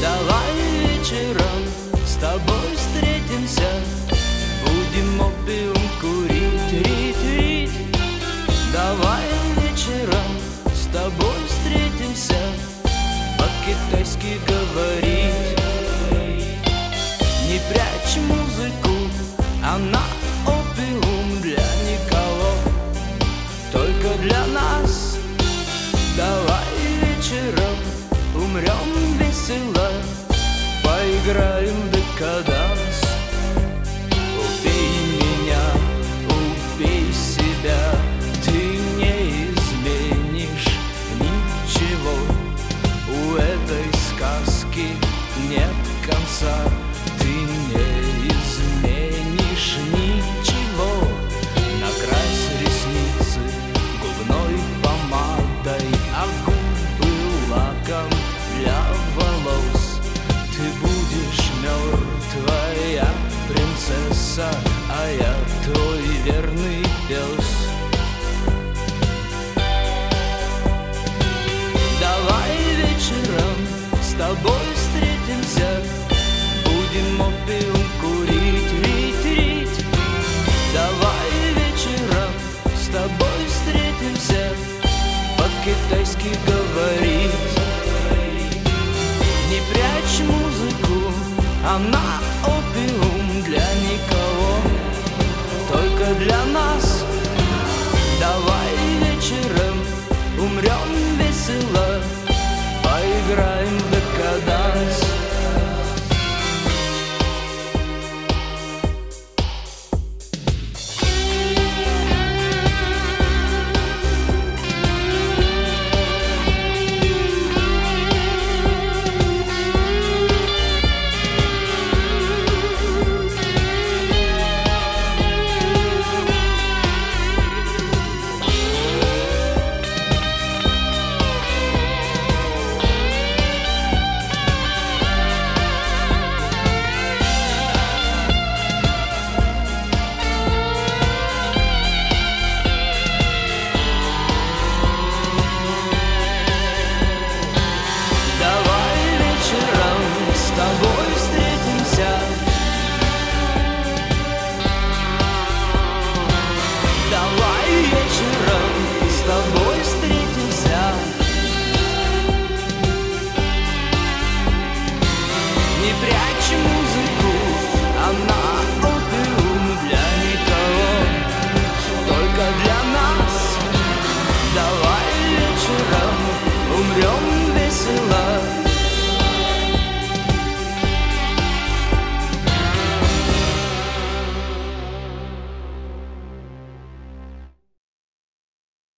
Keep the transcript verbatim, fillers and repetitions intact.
Давай вечером с тобой встретимся, будем опиум курить, рить, рить. Давай вечером с тобой встретимся, по-китайски говорить. Не прячь музыку, она опиум для никого, только для нас. Давай вечером умрем весело, поиграем в декаданс. Убей меня, убей себя, ты не изменишь ничего. У этой сказки нет конца, ты не изменишь ничего. Накрась ресницы губной помадой, а губы лаком для волос. Ты будешь мертвая принцесса, а я твой верный пес. Давай вечером с тобой встретимся, будем опиум курить, рить, рить. Давай вечером с тобой встретимся, по-китайски говорить. Не прячь музыку, она опиум для никого, только для нас. Давай вечером умрем весело, поиграем в декаданс. Не прячь